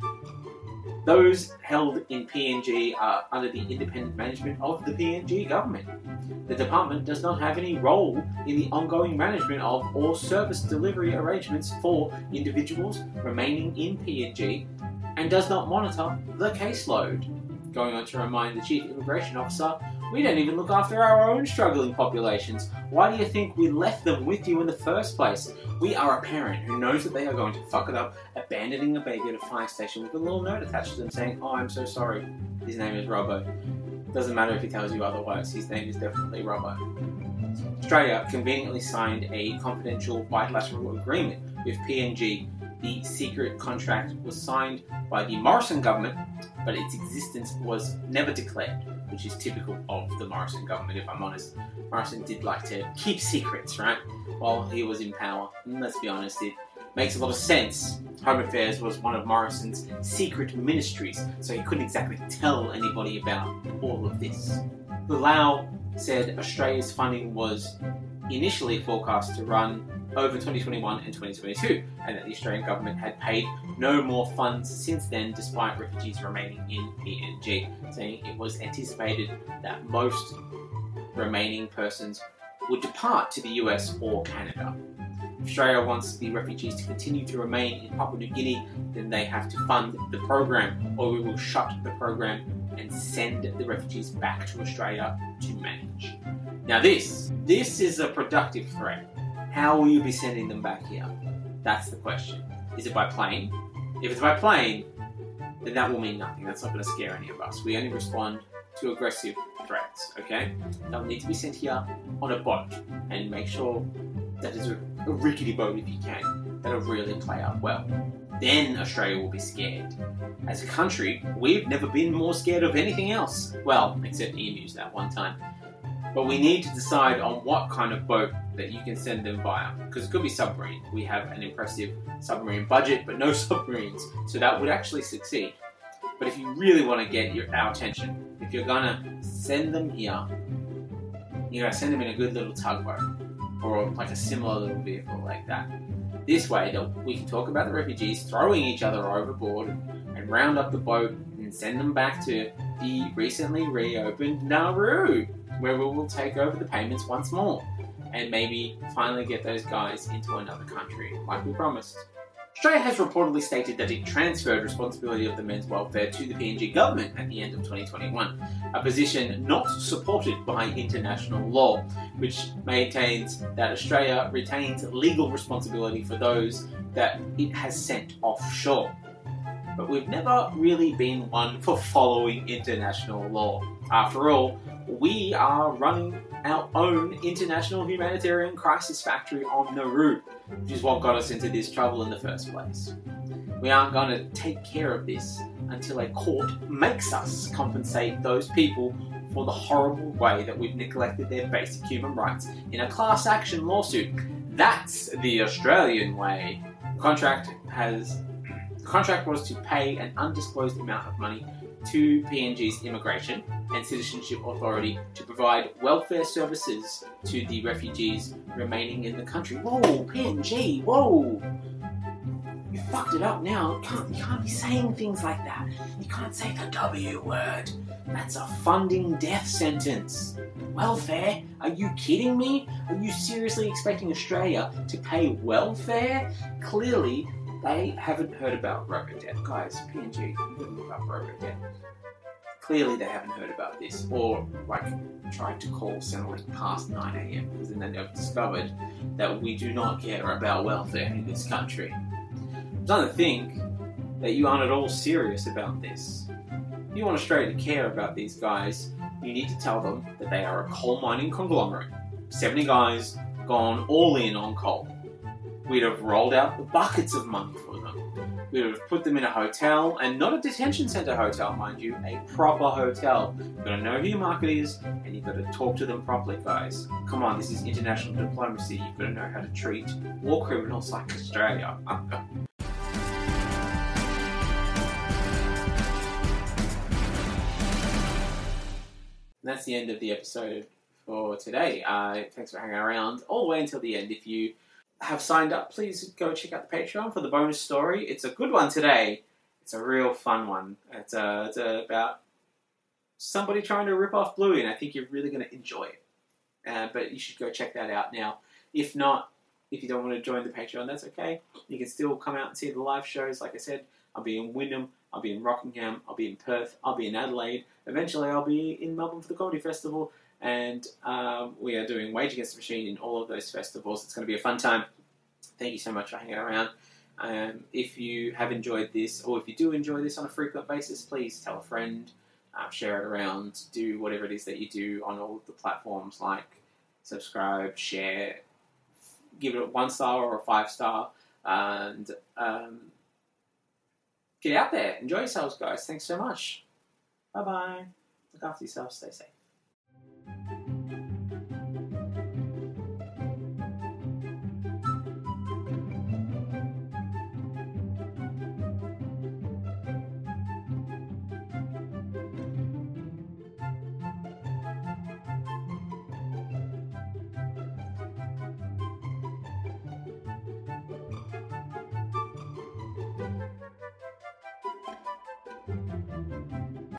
those held in PNG are under the independent management of the PNG government. The department does not have any role in the ongoing management of or service delivery arrangements for individuals remaining in PNG and does not monitor the caseload. Going on to remind the Chief Immigration Officer, we don't even look after our own struggling populations. Why do you think we left them with you in the first place? We are a parent who knows that they are going to fuck it up, abandoning a baby at a fire station with a little note attached to them saying, "Oh, I'm so sorry. His name is Robbo." Doesn't matter if he tells you otherwise, his name is definitely Robbo. Australia conveniently signed a confidential bilateral agreement with PNG. The secret contract was signed by the Morrison government, but its existence was never declared, which is typical of the Morrison government, if I'm honest. Morrison did like to keep secrets, right? While he was in power. And let's be honest, it makes a lot of sense. Home Affairs was one of Morrison's secret ministries, so he couldn't exactly tell anybody about all of this. Lau said Australia's funding was initially forecast to run over 2021 and 2022, and that the Australian government had paid no more funds since then despite refugees remaining in PNG, saying it was anticipated that most remaining persons would depart to the US or Canada. If Australia wants the refugees to continue to remain in Papua New Guinea, then they have to fund the program, or we will shut the program and send the refugees back to Australia to manage. Now this is a productive threat. How will you be sending them back here? That's the question. Is it by plane? If it's by plane, then that will mean nothing. That's not going to scare any of us. We only respond to aggressive threats, okay? They'll need to be sent here on a boat, and make sure that it's a rickety boat if you can. That'll really play out well. Then Australia will be scared. As a country, we've never been more scared of anything else. Well, except emus that one time. But we need to decide on what kind of boat that you can send them via, because it could be submarine. We have an impressive submarine budget, but no submarines, so that would actually succeed. But if you really want to get our attention, if you're gonna send them here, you're gonna send them in a good little tugboat, or like a similar little vehicle like that. This way, we can talk about the refugees throwing each other overboard and round up the boat and send them back to the recently reopened Nauru, where we will take over the payments once more, and maybe finally get those guys into another country, like we promised. Australia has reportedly stated that it transferred responsibility of the men's welfare to the PNG government at the end of 2021, a position not supported by international law, which maintains that Australia retains legal responsibility for those that it has sent offshore. But we've never really been one for following international law. After all, we are running our own international humanitarian crisis factory on Nauru, which is what got us into this trouble in the first place. We aren't going to take care of this until a court makes us compensate those people for the horrible way that we've neglected their basic human rights in a class action lawsuit. That's the Australian way. The contract was to pay an undisclosed amount of money to PNG's Immigration and Citizenship Authority to provide welfare services to the refugees remaining in the country. Whoa, PNG, whoa! fucked it up now. You can't be saying things like that. You can't say the W word. That's a funding death sentence. Welfare? Are you kidding me? Are you seriously expecting Australia to pay welfare? Clearly, they haven't heard about Robodebt. Guys, PNG, you gotta look up Robodebt. Clearly they haven't heard about this, or tried to call Centrelink past 9 a.m. because then they've discovered that we do not care about welfare in this country. I'm starting to think that you aren't at all serious about this. If you want Australia to care about these guys, you need to tell them that they are a coal mining conglomerate. 70 guys gone all in on coal. We'd have rolled out the buckets of money for them. We would have put them in a hotel, and not a detention centre hotel, mind you, a proper hotel. You've got to know who your market is, and you've got to talk to them properly, guys. Come on, this is international diplomacy. You've got to know how to treat war criminals like Australia. And that's the end of the episode for today. Thanks for hanging around all the way until the end. If you have signed up, please go check out the Patreon for the bonus story. It's a good one today. It's a real fun one. It's about somebody trying to rip off Bluey, and I think you're really going to enjoy it. But you should go check that out now. If not, if you don't want to join the Patreon, that's okay. You can still come out and see the live shows. Like I said, I'll be in Wyndham, I'll be in Rockingham, I'll be in Perth, I'll be in Adelaide. Eventually I'll be in Melbourne for the Comedy Festival. And we are doing Rage Against the Machine in all of those festivals. It's going to be a fun time. Thank you so much for hanging around. If you have enjoyed this, or if you do enjoy this on a frequent basis, please tell a friend, share it around, do whatever it is that you do on all of the platforms, like subscribe, share, give it a 1-star or a 5-star, and get out there. Enjoy yourselves, guys. Thanks so much. Bye-bye. Look after yourselves. Stay safe.